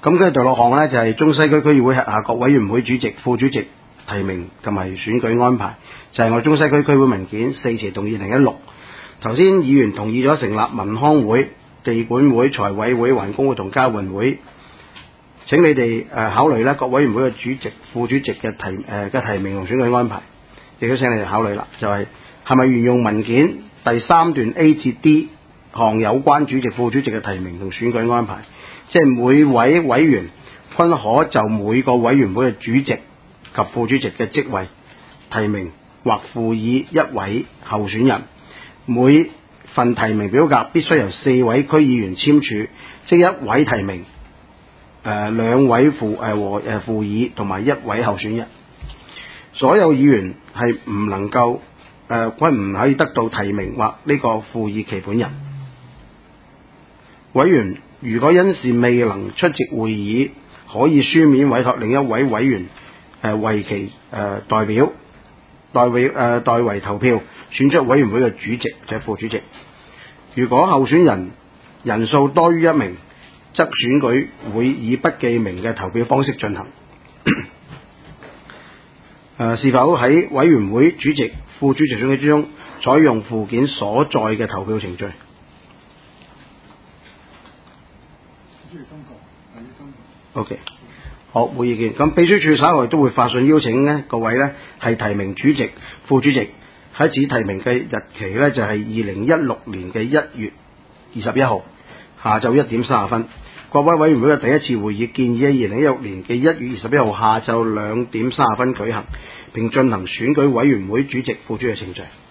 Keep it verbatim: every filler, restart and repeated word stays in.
咁跟住第六項呢，就係、是、中西區區議會轄下各委員會主席、副主席提名同埋選舉安排，就係、是、我哋中西區區會文件四詞動議零一六。頭先議員同意咗成立民康會、地管會、財委會、環工會同交運會。請你哋誒考慮咧各委員會嘅主席、副主席嘅提誒嘅、呃、提名同選舉安排，亦都請你哋考慮啦。就係係咪沿用文件第三段 A 至 D 項有關主席、副主席嘅提名同選舉安排，即係每位委員均可就每個委員會嘅主席及副主席嘅職位提名或附議一位候選人，每份提名表格必須由四位區議員簽署，即一位提名。誒、呃、兩位附誒和誒附議同埋一位候選人，所有議員係唔能夠誒均唔可以得到提名或呢個附議其本人。委員如果因事未能出席會議，可以書面委託另一位委員誒、呃、為其誒、呃、代表代為誒、呃、代為投票選出委員會嘅主席或者副主席。如果候選人人數多於一名，則選舉會以不記名嘅投票方式進行。呃、是否喺委員會主席、副主席選舉之中採用附件所在嘅投票程序？O.K. 好，冇意見。咁秘書處稍後都會發信邀請呢各位呢係提名主席、副主席，喺此提名嘅日期呢就係二零一六年嘅一月二十一號下晝一點三十分。各位委員會嘅第一次會議建議喺二零一六年嘅一月二十一號下晝兩點三十分舉行，並進行選舉委員會主席、副主席程序。